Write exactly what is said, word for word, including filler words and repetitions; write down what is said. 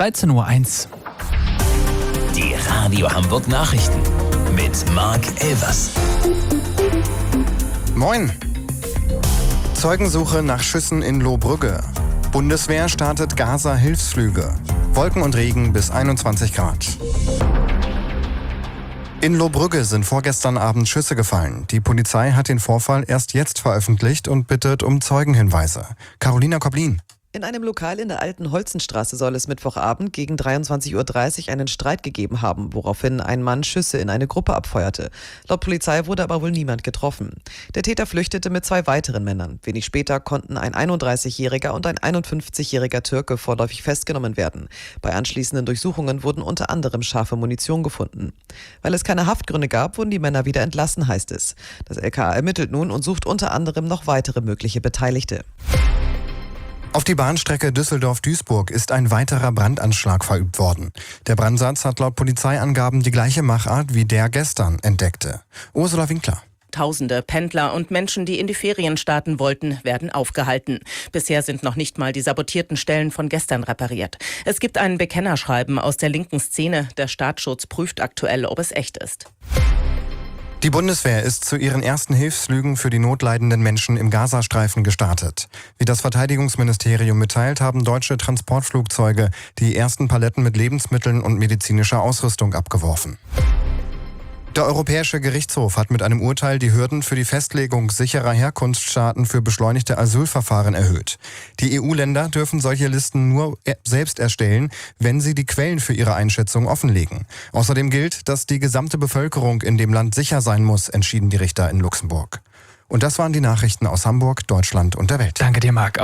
dreizehn Uhr eins. Die Radio Hamburg Nachrichten mit Marc Elvers. Moin! Zeugensuche nach Schüssen in Lohbrügge. Bundeswehr startet Gaza-Hilfsflüge. Wolken und Regen bis einundzwanzig Grad. In Lohbrügge sind vorgestern Abend Schüsse gefallen. Die Polizei hat den Vorfall erst jetzt veröffentlicht und bittet um Zeugenhinweise. Carolina Koblin. In einem Lokal in der Alten Holzenstraße soll es Mittwochabend gegen dreiundzwanzig Uhr dreißig einen Streit gegeben haben, woraufhin ein Mann Schüsse in eine Gruppe abfeuerte. Laut Polizei wurde aber wohl niemand getroffen. Der Täter flüchtete mit zwei weiteren Männern. Wenig später konnten ein einunddreißigjähriger und ein einundfünfzigjähriger Türke vorläufig festgenommen werden. Bei anschließenden Durchsuchungen wurden unter anderem scharfe Munition gefunden. Weil es keine Haftgründe gab, wurden die Männer wieder entlassen, heißt es. Das L K A ermittelt nun und sucht unter anderem noch weitere mögliche Beteiligte. Auf die Bahnstrecke Düsseldorf-Duisburg ist ein weiterer Brandanschlag verübt worden. Der Brandsatz hat laut Polizeiangaben die gleiche Machart wie der gestern entdeckte. Ursula Winkler. Tausende Pendler und Menschen, die in die Ferien starten wollten, werden aufgehalten. Bisher sind noch nicht mal die sabotierten Stellen von gestern repariert. Es gibt ein Bekennerschreiben aus der linken Szene. Der Staatsschutz prüft aktuell, ob es echt ist. Die Bundeswehr ist zu ihren ersten Hilfsflügen für die notleidenden Menschen im Gazastreifen gestartet. Wie das Verteidigungsministerium mitteilt, haben deutsche Transportflugzeuge die ersten Paletten mit Lebensmitteln und medizinischer Ausrüstung abgeworfen. Der Europäische Gerichtshof hat mit einem Urteil die Hürden für die Festlegung sicherer Herkunftsstaaten für beschleunigte Asylverfahren erhöht. Die E U-Länder dürfen solche Listen nur selbst erstellen, wenn sie die Quellen für ihre Einschätzung offenlegen. Außerdem gilt, dass die gesamte Bevölkerung in dem Land sicher sein muss, entschieden die Richter in Luxemburg. Und das waren die Nachrichten aus Hamburg, Deutschland und der Welt. Danke dir, Marc.